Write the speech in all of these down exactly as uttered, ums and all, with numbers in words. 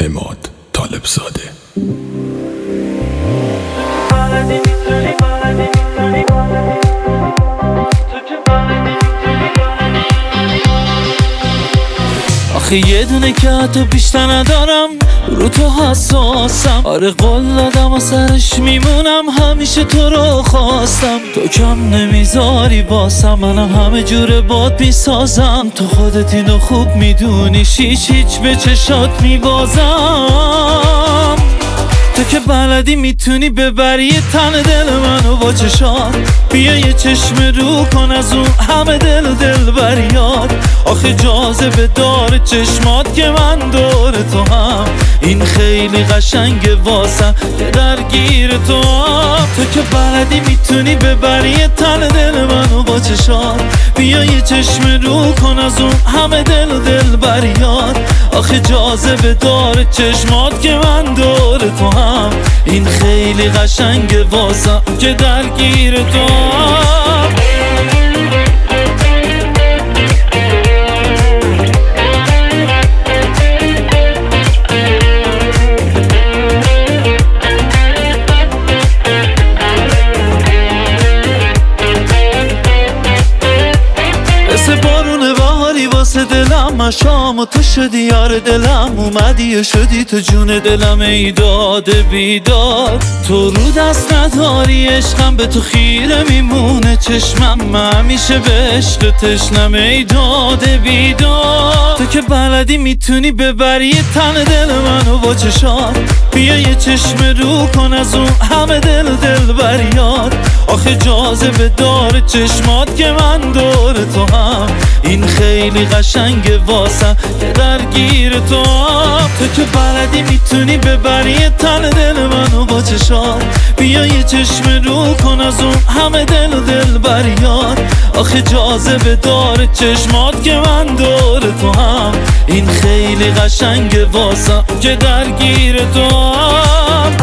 عماد طالبزاده. آخه یه دونه که حتی بیشتر ندارم، رو تو حساسم. آره قول دادم و سرش میمونم، همیشه تو رو خواستم. تو کم نمیذاری واسم، منم همه جوره باد میسازم. تو خودت اینو خوب میدونی، هیچ هیچ به چشات میبازم. تو که بلدی میتونی ببری تن دل منو با چشات. بیا یه چشم رو کن از اون همه دل دل بریاد. آخه جاذبه داره چشمات که من دور تو هم. این خیلی قشنگه واسم که درگیر تو هم. تو که بلدی میتونی ببری تن دل منو با چشات. بیا یه چشم رو کن از اون همه دل دل بریاد. آخه جاذبه داره چشمات که من دور تو هم. این خیلی قشنگه واسم که درگیر تو هم. واسه دلم مشام و تو شدی یار دلم. اومدی و شدی تو جون دلم، ای داده بیداد. تو رو دست نداری عشقم، به تو خیره میمونه چشمم. من همیشه به عشق تشنم، ای داده بیداد. تو که بلدی میتونی ببری تن دل منو با چشات. بیا یه چشم رو کن از اون همه دل دل بریاد. آخه جاذبه داره چشمات که من دور تو هم. این خیلی قشنگه واسم که درگیر تو هم. تو که بلدی میتونی ببری تن دل منو با چشات. بیا یه چشم رو کن از اون همه دل دل بریاد. آخه جاذبه داره چشمات که من دور تو هم. این خیلی قشنگه واسم که درگیر تو هم.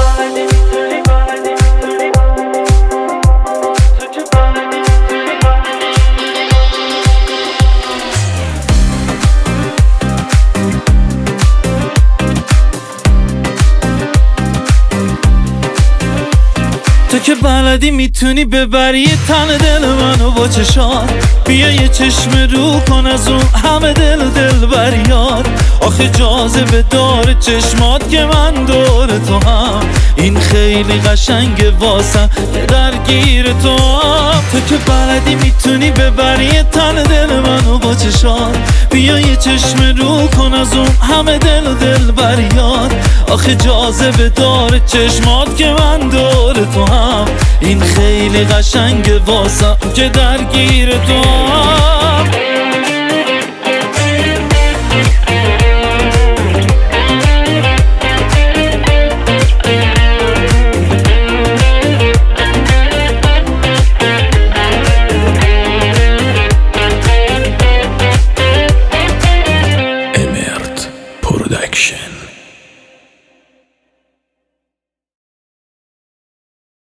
تو که بلدی میتونی ببری تن دل منو با چشات. بیا یه چشم رو کن از اون همه دل دل بریاد. آخه جاذبه داره چشمات که من دور تو هم. این خیلی قشنگه واسم که درگیر تو هم. تو که بلدی میتونی ببری تن دل منو با چشات. بیا یه چشم رو کن از اون همه دل دل بریاد. آخه جاذبه داره چشمات که من دور تو هم. این خیلی قشنگه واسم که درگیر تو هم.